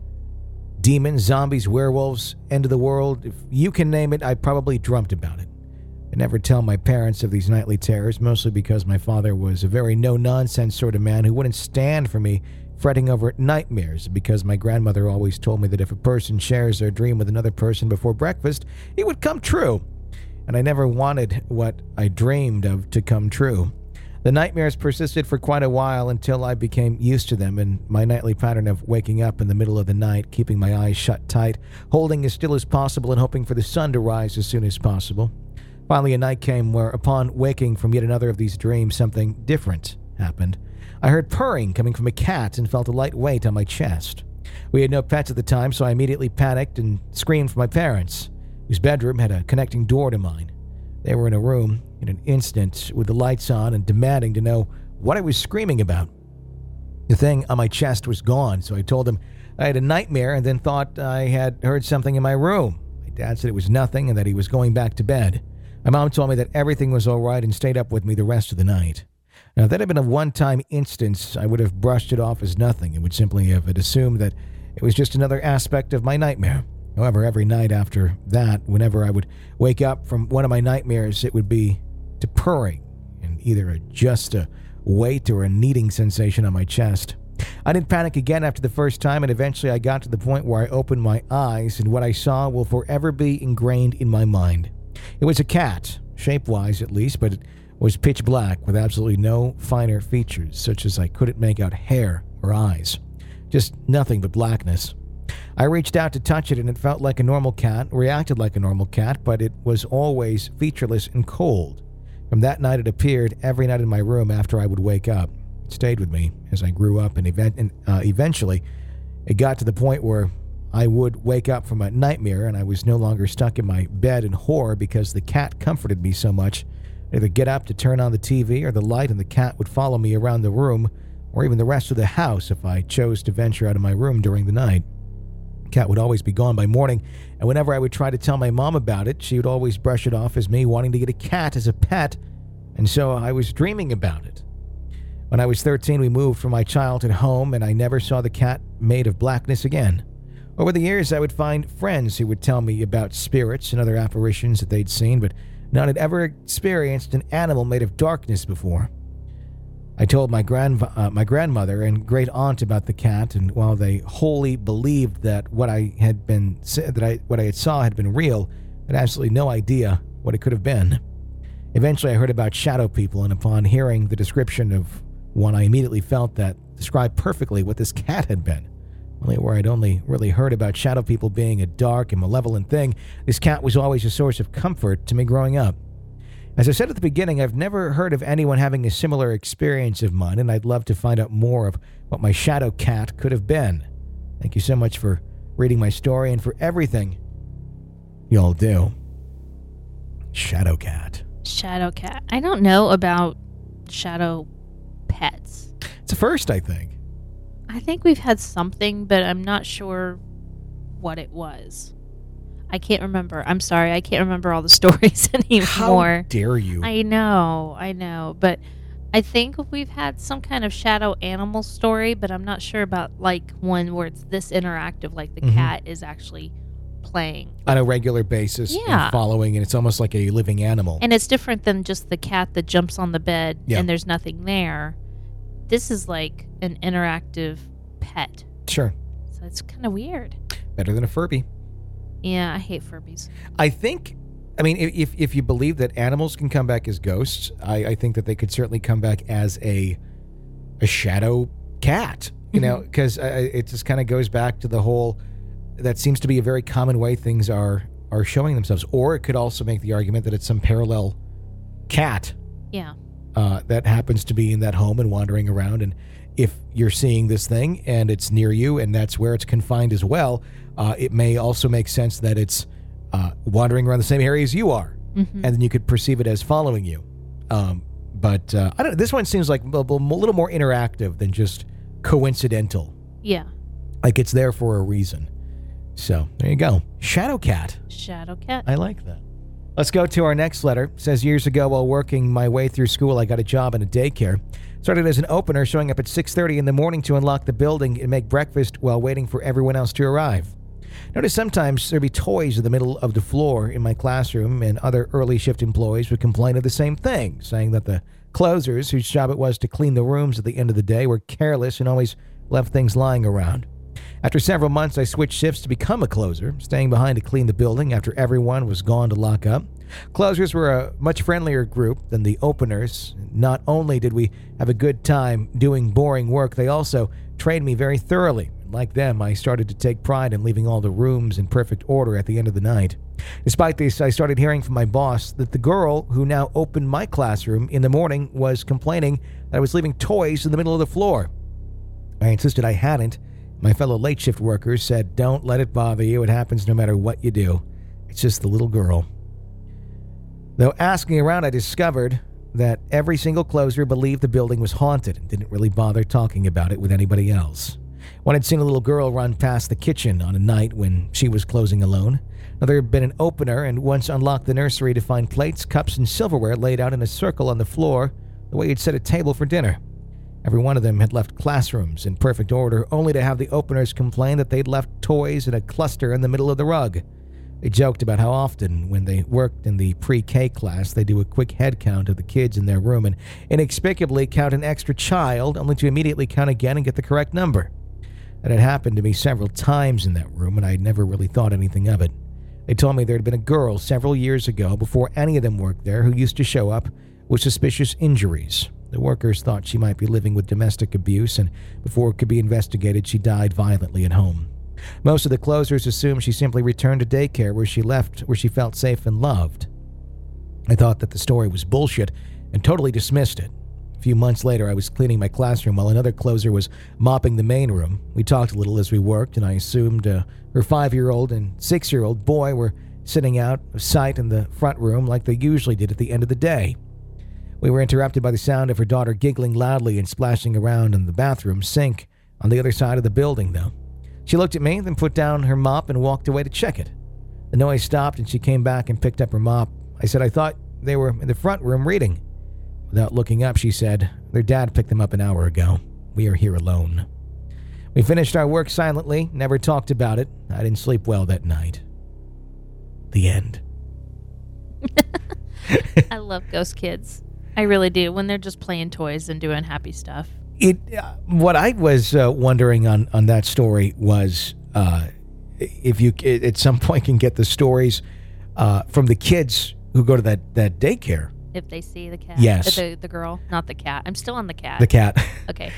Demons, zombies, werewolves, end of the world. If you can name it, I probably dreamt about it. I never tell my parents of these nightly terrors, mostly because my father was a very no-nonsense sort of man who wouldn't stand for me fretting over nightmares, because my grandmother always told me that if a person shares their dream with another person before breakfast, it would come true. And I never wanted what I dreamed of to come true. The nightmares persisted for quite a while until I became used to them, and my nightly pattern of waking up in the middle of the night, keeping my eyes shut tight, holding as still as possible and hoping for the sun to rise as soon as possible. Finally, a night came where, upon waking from yet another of these dreams, something different happened. I heard purring coming from a cat and felt a light weight on my chest. We had no pets at the time, so I immediately panicked and screamed for my parents, whose bedroom had a connecting door to mine. They were in a room in an instant with the lights on and demanding to know what I was screaming about. The thing on my chest was gone, so I told them I had a nightmare and then thought I had heard something in my room. My dad said it was nothing and that he was going back to bed. My mom told me that everything was all right and stayed up with me the rest of the night. Now, if that had been a one-time instance, I would have brushed it off as nothing and would simply have assumed that it was just another aspect of my nightmare. However, every night after that, whenever I would wake up from one of my nightmares, it would be to purring and either a, just a weight or a kneading sensation on my chest. I didn't panic again after the first time, and eventually I got to the point where I opened my eyes, and what I saw will forever be ingrained in my mind. It was a cat, shape-wise at least, but it was pitch black with absolutely no finer features, such as I couldn't make out hair or eyes. Just nothing but blackness. I reached out to touch it, and it felt like a normal cat, reacted like a normal cat, but it was always featureless and cold. From that night, it appeared every night in my room after I would wake up. It stayed with me as I grew up, and, event- and uh, eventually it got to the point where I would wake up from a nightmare and I was no longer stuck in my bed in horror because the cat comforted me so much. I'd either get up to turn on the T V or the light and the cat would follow me around the room or even the rest of the house if I chose to venture out of my room during the night. The cat would always be gone by morning, and whenever I would try to tell my mom about it, she would always brush it off as me wanting to get a cat as a pet, and so I was dreaming about it. When I was thirteen, we moved from my childhood home, and I never saw the cat made of blackness again. Over the years, I would find friends who would tell me about spirits and other apparitions that they'd seen, but none had ever experienced an animal made of darkness before. I told my grand uh, my grandmother and great aunt about the cat, and while they wholly believed that what I had been that I what I had saw had been real, I had absolutely no idea what it could have been. Eventually, I heard about shadow people, and upon hearing the description of one, I immediately felt that described perfectly what this cat had been. Only where I'd only really heard about shadow people being a dark and malevolent thing, this cat was always a source of comfort to me growing up. As I said at the beginning, I've never heard of anyone having a similar experience of mine, and I'd love to find out more of what my shadow cat could have been. Thank you so much for reading my story and for everything y'all do. Shadow cat. Shadow cat. I don't know about shadow pets. It's a first, I think. I think we've had something, but I'm not sure what it was. I can't remember. I'm sorry. I can't remember all the stories anymore. How dare you? I know. I know. But I think we've had some kind of shadow animal story, but I'm not sure about like one where it's this interactive, like the mm-hmm. cat is actually playing on a regular basis yeah. and following, and it's almost like a living animal. And it's different than just the cat that jumps on the bed yeah. and there's nothing there. This is like an interactive pet. Sure. So it's kind of weird. Better than a Furby. Yeah, I hate Furbies. I think, I mean, if if you believe that animals can come back as ghosts, I, I think that they could certainly come back as a a shadow cat, you know, because it just kind of goes back to the whole, that seems to be a very common way things are, are showing themselves. Or it could also make the argument that it's some parallel cat. Yeah. Uh, that happens to be in that home and wandering around. And if you're seeing this thing and it's near you and that's where it's confined as well, uh, it may also make sense that it's uh, wandering around the same area as you are. Mm-hmm. And then you could perceive it as following you. Um, but uh, I don't know. This one seems like a little more interactive than just coincidental. Yeah. Like it's there for a reason. So there you go. Shadow cat. Shadow cat. I like that. Let's go to our next letter. It says, years ago while working my way through school, I got a job in a daycare. Started as an opener, showing up at six thirty in the morning to unlock the building and make breakfast while waiting for everyone else to arrive. Notice sometimes there'd be toys in the middle of the floor in my classroom, and other early shift employees would complain of the same thing, saying that the closers, whose job it was to clean the rooms at the end of the day, were careless and always left things lying around. After several months, I switched shifts to become a closer, staying behind to clean the building after everyone was gone to lock up. Closers were a much friendlier group than the openers. Not only did we have a good time doing boring work, they also trained me very thoroughly. Like them, I started to take pride in leaving all the rooms in perfect order at the end of the night. Despite this, I started hearing from my boss that the girl who now opened my classroom in the morning was complaining that I was leaving toys in the middle of the floor. I insisted I hadn't. My fellow late shift workers said, "Don't let it bother you. It happens no matter what you do. It's just the little girl." Though asking around, I discovered that every single closer believed the building was haunted and didn't really bother talking about it with anybody else. One had seen a little girl run past the kitchen on a night when she was closing alone. Another had been an opener and once unlocked the nursery to find plates, cups, and silverware laid out in a circle on the floor the way you'd set a table for dinner. Every one of them had left classrooms in perfect order, only to have the openers complain that they'd left toys in a cluster in the middle of the rug. They joked about how often, when they worked in the pre-K class, they do a quick head count of the kids in their room and inexplicably count an extra child, only to immediately count again and get the correct number. That had happened to me several times in that room, and I never really thought anything of it. They told me there had been a girl several years ago, before any of them worked there, who used to show up with suspicious injuries. The workers thought she might be living with domestic abuse, and before it could be investigated, she died violently at home. Most of the closers assumed she simply returned to daycare where she left, where she felt safe and loved. I thought that the story was bullshit and totally dismissed it. A few months later, I was cleaning my classroom while another closer was mopping the main room. We talked a little as we worked, and I assumed uh, her five-year-old and six-year-old boy were sitting out of sight in the front room like they usually did at the end of the day. We were interrupted by the sound of her daughter giggling loudly and splashing around in the bathroom sink on the other side of the building, though. She looked at me, then put down her mop and walked away to check it. The noise stopped, and she came back and picked up her mop. I said I thought they were in the front room reading. Without looking up, she said, their dad picked them up an hour ago. We are here alone. We finished our work silently, never talked about it. I didn't sleep well that night. The end. I love ghost kids. I really do, when they're just playing toys and doing happy stuff. It. Uh, what I was uh, wondering on, on that story was uh, if you at some point can get the stories uh, from the kids who go to that, that daycare. If they see the cat. Yes. Uh, the, the girl, not the cat. I'm still on the cat. The cat. Okay.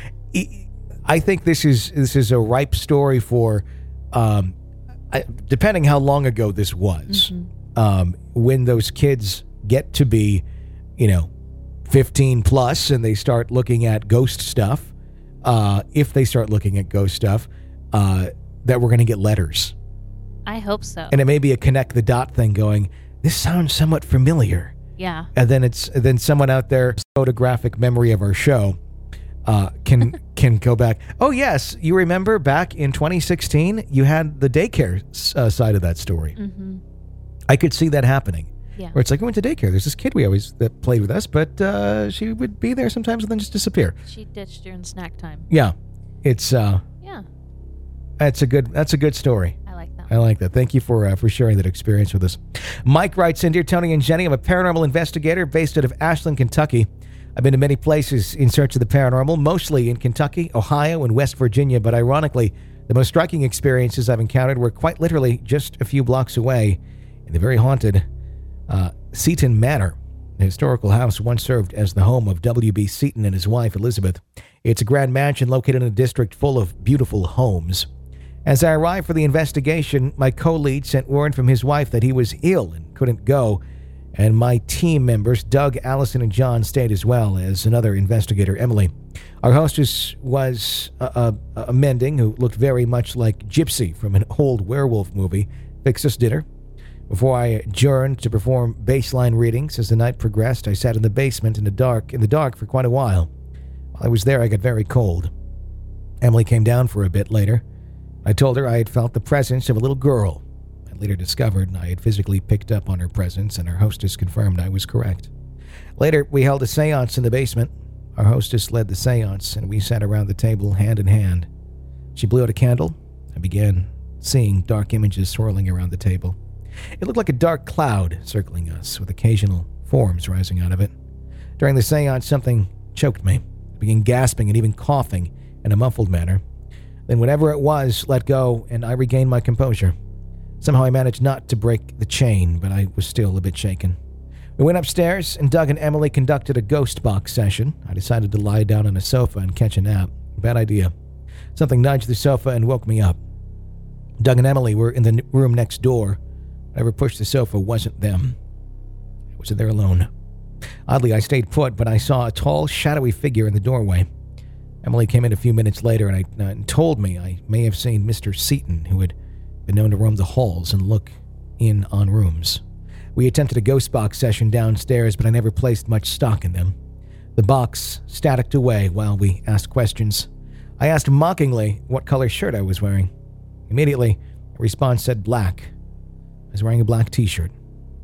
I think this is this is a ripe story for, um, I, depending how long ago this was, mm-hmm. um, when those kids get to be, you know, fifteen plus and they start looking at ghost stuff, uh, if they start looking at ghost stuff, uh, that we're going to get letters. I hope so. And it may be a connect the dot thing going, this sounds somewhat familiar. Yeah. And then it's then someone out there, photographic memory of our show, uh, can can go back. Oh, yes. You remember back in twenty sixteen, you had the daycare uh, side of that story. Mm-hmm. I could see that happening. Yeah. Where it's like, we went to daycare. There's this kid we always that played with us, but uh, she would be there sometimes and then just disappear. She ditched during snack time. Yeah. It's uh Yeah. That's a good that's a good story. I like that. I like that. Thank you for uh, for sharing that experience with us. Mike writes in, Dear Tony and Jenny, I'm a paranormal investigator based out of Ashland, Kentucky. I've been to many places in search of the paranormal, mostly in Kentucky, Ohio, and West Virginia, but ironically, the most striking experiences I've encountered were quite literally just a few blocks away in the very haunted uh, Seaton Manor. The historical house once served as the home of W B Seaton and his wife, Elizabeth. It's a grand mansion located in a district full of beautiful homes. As I arrived for the investigation, my co-lead sent word from his wife that he was ill and couldn't go, and my team members, Doug, Allison, and John, stayed as well as another investigator, Emily. Our hostess was a, a, a mending who looked very much like Gypsy from an old werewolf movie, fixed us dinner. Before I adjourned to perform baseline readings, as the night progressed, I sat in the basement in the dark in the dark for quite a while. While I was there, I got very cold. Emily came down for a bit later. I told her I had felt the presence of a little girl. I later discovered I had physically picked up on her presence, and our hostess confirmed I was correct. Later, we held a seance in the basement. Our hostess led the seance, and we sat around the table hand in hand. She blew out a candle. I began seeing dark images swirling around the table. It looked like a dark cloud circling us, with occasional forms rising out of it. During the seance, something choked me. I began gasping and even coughing in a muffled manner. Then whatever it was let go, and I regained my composure. Somehow I managed not to break the chain, but I was still a bit shaken. We went upstairs, and Doug and Emily conducted a ghost box session. I decided to lie down on a sofa and catch a nap. Bad idea. Something nudged the sofa and woke me up. Doug and Emily were in the room next door. Whoever pushed the sofa wasn't them. I was there alone. Oddly, I stayed put, but I saw a tall, shadowy figure in the doorway. Emily came in a few minutes later and, I, uh, and told me I may have seen Mister Seaton, who had been known to roam the halls and look in on rooms. We attempted a ghost box session downstairs, but I never placed much stock in them. The box staticked away while we asked questions. I asked mockingly what color shirt I was wearing. Immediately, a response said black. I was wearing a black t-shirt.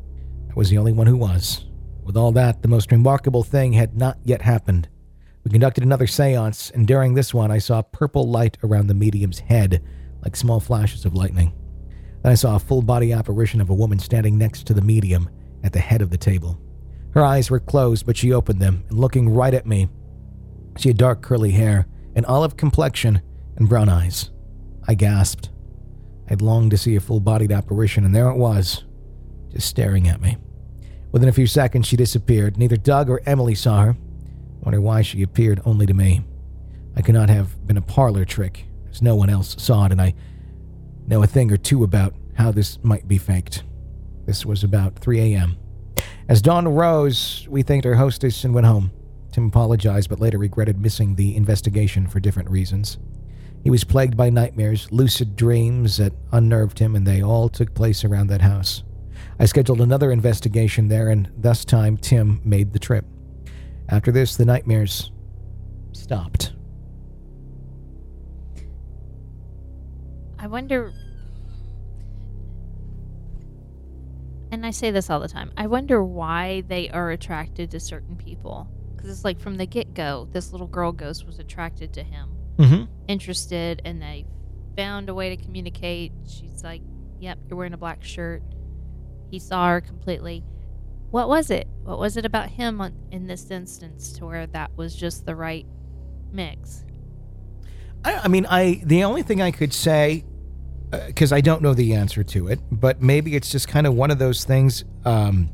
I was the only one who was. With all that, the most remarkable thing had not yet happened. We conducted another seance, and during this one, I saw purple light around the medium's head, like small flashes of lightning. Then I saw a full-body apparition of a woman standing next to the medium at the head of the table. Her eyes were closed, but she opened them, and looking right at me. She had dark curly hair, an olive complexion, and brown eyes. I gasped. I'd longed to see a full-bodied apparition, and there it was, just staring at me. Within a few seconds, she disappeared. Neither Doug or Emily saw her. I wonder why she appeared only to me. I could not have been a parlor trick, as no one else saw it, and I know a thing or two about how this might be faked. This was about three a.m. As dawn rose, we thanked our hostess and went home. Tim apologized, but later regretted missing the investigation for different reasons. He was plagued by nightmares, lucid dreams that unnerved him, and they all took place around that house. I scheduled another investigation there, and thus time Tim made the trip. After this, the nightmares stopped. I wonder, and I say this all the time, I wonder why they are attracted to certain people. Because it's like from the get-go, this little girl ghost was attracted to him. Mm-hmm. Interested, and they found a way to communicate. She's like, yep, you're wearing a black shirt. He saw her completely. What was it? What was it about him on, in this instance to where that was just the right mix? I, I mean, I the only thing I could say, because uh, I don't know the answer to it, but maybe it's just kind of one of those things, um,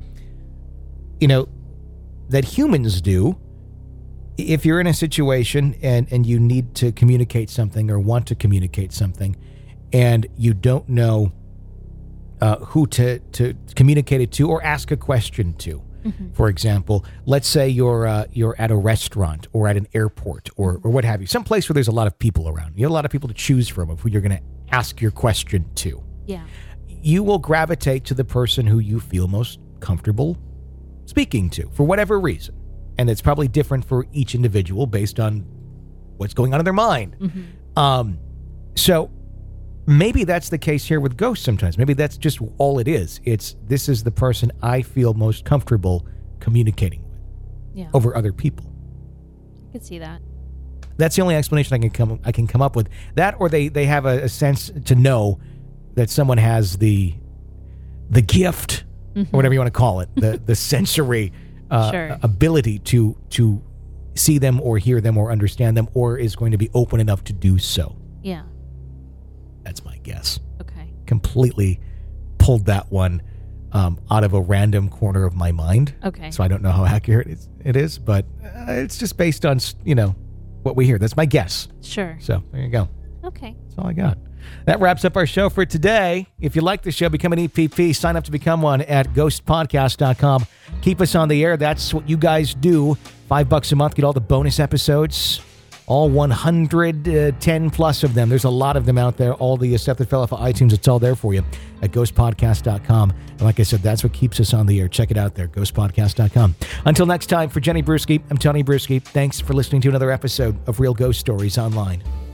you know, that humans do. If you're in a situation and, and you need to communicate something or want to communicate something and you don't know uh, who to, to communicate it to or ask a question to, mm-hmm. for example, let's say you're uh, you're at a restaurant or at an airport or, or what have you, some place where there's a lot of people around. You have a lot of people to choose from of who you're going to ask your question to. Yeah. You will gravitate to the person who you feel most comfortable speaking to for whatever reason. And it's probably different for each individual based on what's going on in their mind. Mm-hmm. Um, so maybe that's the case here with ghosts sometimes. Maybe that's just all it is. It's this is the person I feel most comfortable communicating with yeah. over other people. I could see that. That's the only explanation I can come I can come up with. That or they, they have a, a sense to know that someone has the the gift, mm-hmm. or whatever you want to call it, the, the sensory Uh, sure. ability to to see them or hear them or understand them, or is going to be open enough to do so. Yeah. That's my guess. Okay. Completely pulled that one um, out of a random corner of my mind. Okay. So I don't know how accurate it's, it is, but uh, it's just based on, you know, what we hear. That's my guess. Sure. So there you go. Okay. That's all I got. That wraps up our show for today. If you like the show, become an E P P. Sign up to become one at ghost podcast dot com. Keep us on the air. That's what you guys do. Five bucks a month. Get all the bonus episodes. All one hundred ten plus of them. There's a lot of them out there. All the stuff that fell off of iTunes, it's all there for you at ghost podcast dot com. And like I said, that's what keeps us on the air. Check it out there, ghost podcast dot com. Until next time, for Jenny Bruschi, I'm Tony Bruschi. Thanks for listening to another episode of Real Ghost Stories Online.